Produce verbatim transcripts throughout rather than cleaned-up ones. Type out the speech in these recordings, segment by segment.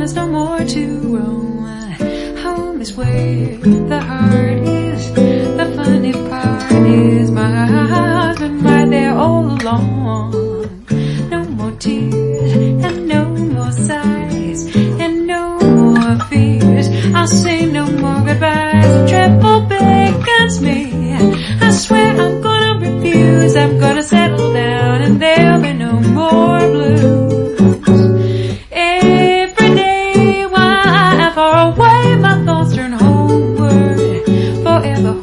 there's no more to roam. Home is where the heart is. The funny part is my husband right there all along. No more tears and no more sighs and no more fears. I'll say no more goodbyes. Travel beckons me. I swear I'm gonna refuse. I'm gonna settle down and there'll be no more blues. Every day while I'm far away, my thoughts turn homeward, forever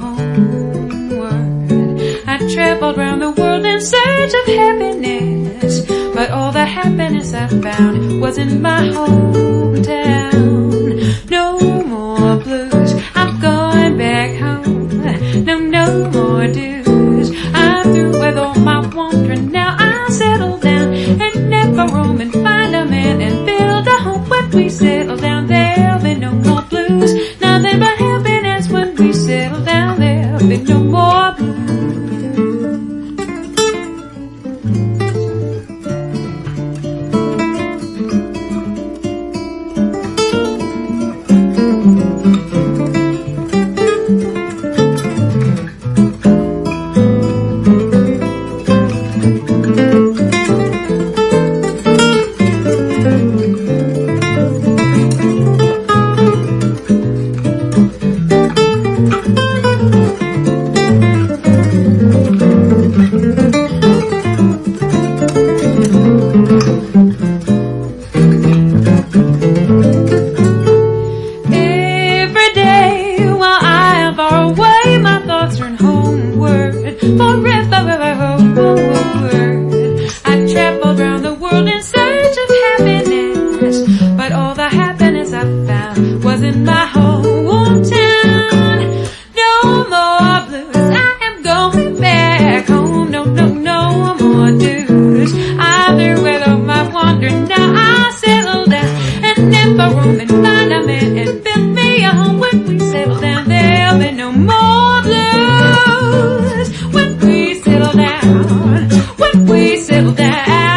homeward. I traveled round the world in search of happiness, but all the happiness I found was in my hometown. No more blues, I'm going back home. No, no more dues. I'm through with all my wandering. Now I'll settle down and never roam and find a man and build a home. When we settle down, there'll be no more blues. Nothing but happiness when we settle down. There'll be no more blues. When we settle down, when we settle down.